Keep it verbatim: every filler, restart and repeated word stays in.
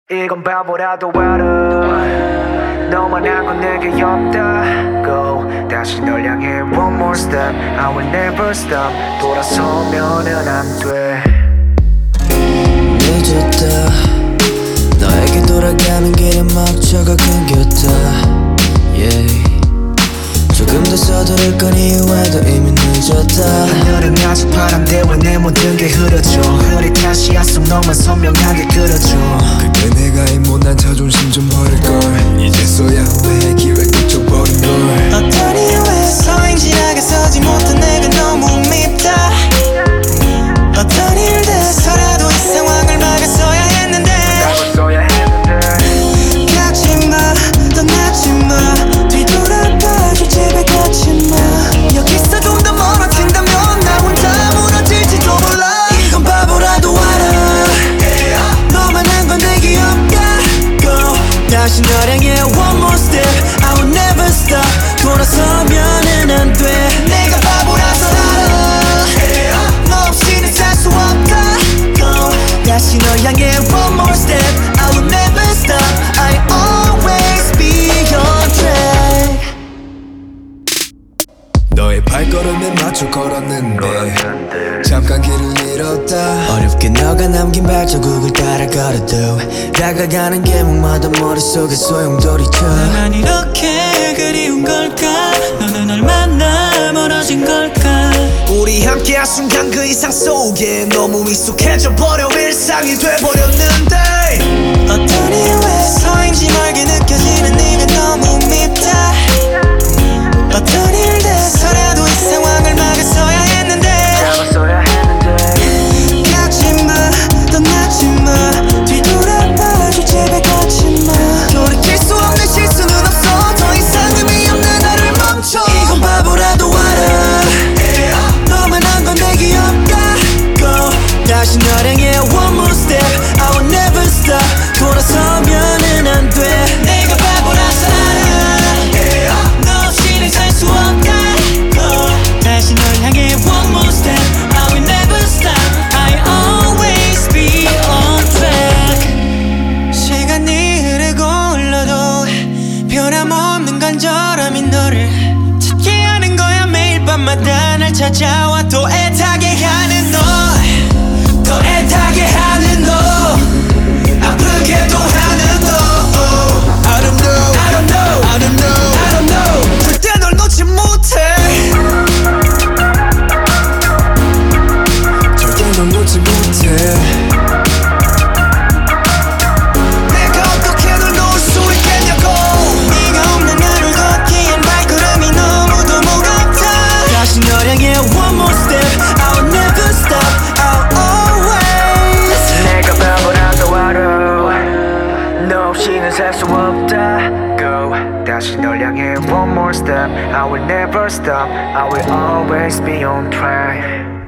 이건 바보라도 알아. 너만한 건 내게 없다고. 다시 널 향해 one more step. I will never stop. 돌아서면은 안 돼. 늦었다. 너에게 돌아가는 길에 막혀가 끊겼다. yeah. 조금 더 서두를 건 이유에도 이미 늦었다. 하늘은 아직 파란데 왜 내 모든 게 흐려져. 흐릿한 시야 속 너만 선명하게 그려줘. 그때 내가 이 못난 자존심 좀 버릴걸. 이제서야 내 기회 끝쳐버린걸. 어떤 이유에서인지 나가서지 못한 내가 너무 밉다. 어떤 일 돼서라도 이 상황을 막았어야 했는데. 막았어야 했는데. 가지마 떠나지마 뒤돌아봐줄 제발 가지마. 여기서 좀 더 멀어진다면 나 혼자 무너질지도 몰라. 이건 바보라도 알아. 너만 한 건 내게 없다고. 다시 널 향해 one more step. I will never stop. 돌아서면은 안 돼. 내가 바보라서 알아. 너 없이는 살 수 없다고. 다시 널 향해 one more step. I will never stop. I always be on track. 너의 발걸음에 맞춰 걸었는데 잠깐 길을 잃었다. 어렵게 너가 남긴 발자국을 따라 걸어도 다가가는 길목마다 머릿속에 소용돌이쳐. 난 이렇게 그리운 걸까? 너는 얼마나 멀어진 걸까? 우리 함께한 순간 그 이상 속에 너무 익숙해져 버려 일상이 돼버렸는데. 어떤 이유에서인지 멀게 느껴지는 네가 너무 밉다. 어떤 일 돼서라도 이 상황을 막았어야 했는데. 막았어야 했는데. 가지마 떠나지마 뒤돌아봐줄 제발 가지마. 돌이킬 수 없는 실수는 없어. 더 이상 의미 없는 나를 멈춰. 이건 바보라도 알아. 너만 한 건 내게 없다고. 다시 널 향해 one more step. I will never stop. 돌아서면은 안 돼. 내가 바보라서 알아. 너 없이는 살 수 없다고. 다시 널 향해 one more step. I will never stop. I always be on track. 시간이 흐르고 흘러도 변함없는 간절함인 너를 찾게 하는 거야. 매일 밤마다 날 찾아와 또 애타게 하는 너. 더 애타게 하는 너. 아프게도 하는 너. I don't know, I don't know, I don't know, I don't know. 절대 널 놓지 못해. 절대 널 놓지 못해. 내가 어떻게 널 놓을 수 있겠냐고. 네가 없는 나를 걷기엔 발걸음이 너무도 무겁다. 다시 널 향해 one more step. I'll never stop. I'll always. 내가 바보라도 알아. 너 없이는 살 수 없다고. 다시 널 향해 one more step. I will never stop. I will always be on track.